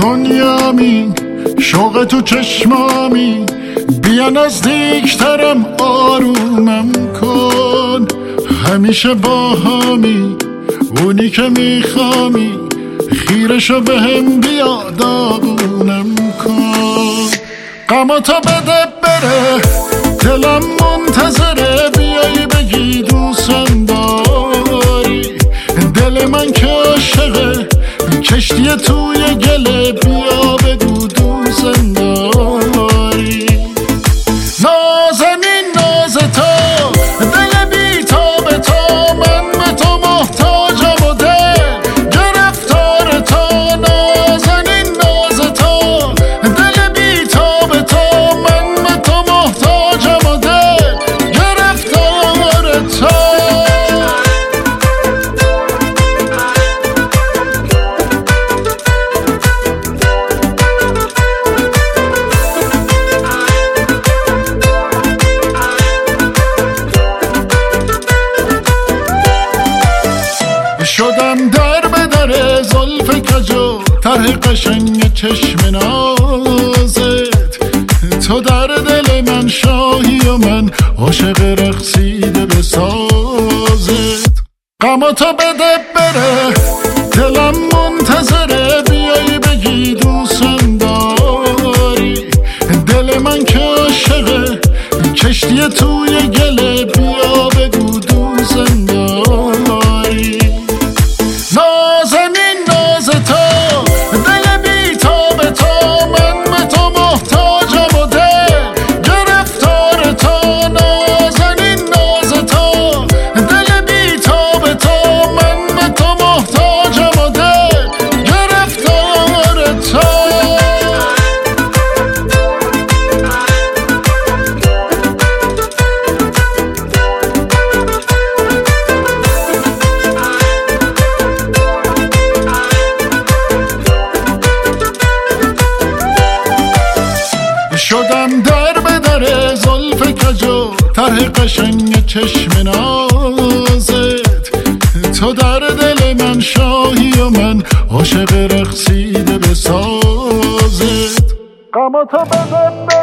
دنیامی، شوق تو چشمامی، بیا نزدیکترم آرومم کن. همیشه با همی اونی که میخوامی، خیرشو به هم بیا داغونم کن. غماتو بده بره دلم منتظره، بیایی بگی دوستم داری. دل من که عاشقه کشتی توی گله، بیا بگو دوستم داری. نازنین ناز تو دل بی تاب تو، من به تو محتاجم و دل گرفتار تو. نازنین ناز تو دل بی تاب تو، من به تو محتاجم و دل گرفتار تو. شدم در به در زلف کجو، ته قشنگ چشم نازت. تو در دل من شاهی و من عاشق رقصیده به سازت. غماتو بده بره دلم منتظره، بیایی بگی دوستم داری. دل من که عاشقه کشتی توی گله، بیا بگو دوستم داری. نازنین ناز تو دل بی تاب تو، من به تو محتاجم و دل گرفتار تو. نازنین ناز تو دل بی تاب تو، من به تو محتاجم و دل گرفتار تو. شدم در به در زلف کجو، ته قشنگ چشم نازت. تو در دل من شاهی و من عاشق رقصیده به سازت. غماتو بده